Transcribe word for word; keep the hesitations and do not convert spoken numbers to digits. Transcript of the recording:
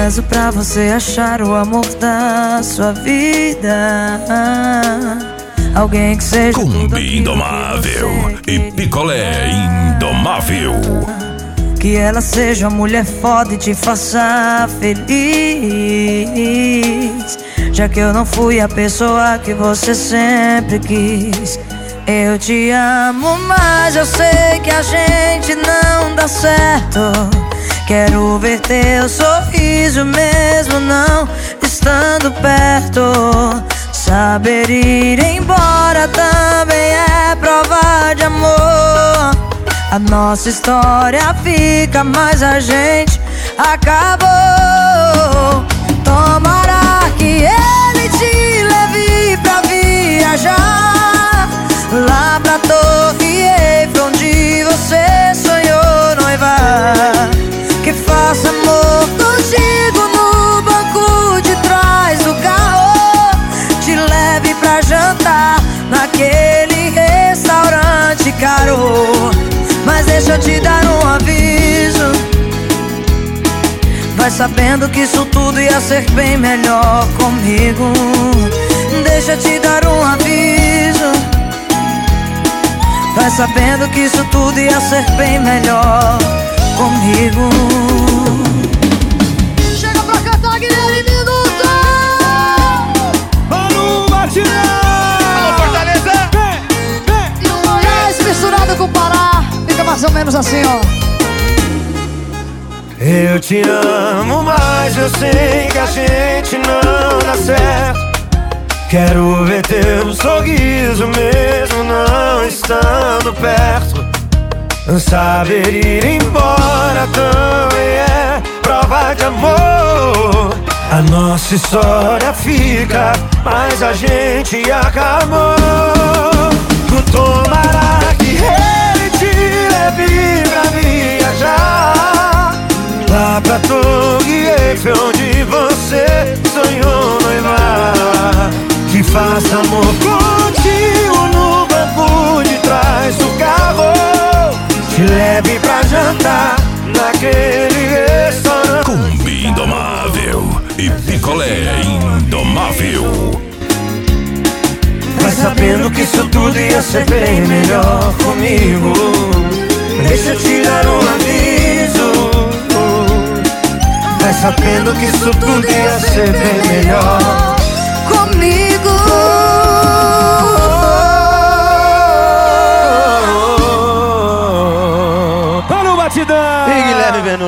rezo pra você achar o amor da sua vida. Alguém que seja Combi Indomável e Picolé Indomável. Que ela seja uma mulher foda e te faça feliz. Já que eu não fui a pessoa que você sempre quis. Eu te amo, mas eu sei que a gente não dá certo. Quero ver teu sorriso mesmo não estando perto. Saber ir embora também é prova de amor. A nossa história fica, mas a gente acabou. Tomara que ele te leve pra viajar lá pra Torre Eiffel, onde você sonhou noivar. Que faça amor contigo no banco de trás do carro. Te leve pra jantar naquele restaurante caro. Mas deixa eu te dar um aviso. Vai sabendo que isso tudo ia ser bem melhor comigo. Deixa eu te dar um aviso. Vai sabendo que isso tudo ia ser bem melhor comigo. Chega pra cantar, Guilherme Minuto! Para o batidão! Alô, Fortaleza! Vem, vem! E o Goiás misturado com o Pará. Fica mais ou menos assim, ó. Eu te amo, mas eu sei que a gente não dá certo. Quero ver teu sorriso mesmo não estando perto. Saber ir embora também é prova de amor. A nossa história fica, mas a gente acabou. Tomara que ele te leve pra viajar lá pra Torre Eiffel, onde você sonhou noivar. Que faça amor contigo no banco de trás do carro. Te leve pra jantar naquele restaurante. Combi Indomável e Picolé Indomável. Vai sabendo que isso tudo ia ser bem melhor comigo. Deixa eu te dar um aviso. Vai sabendo que isso tudo ia ser bem melhor comigo. Para o batidão! E Guilherme Minuto.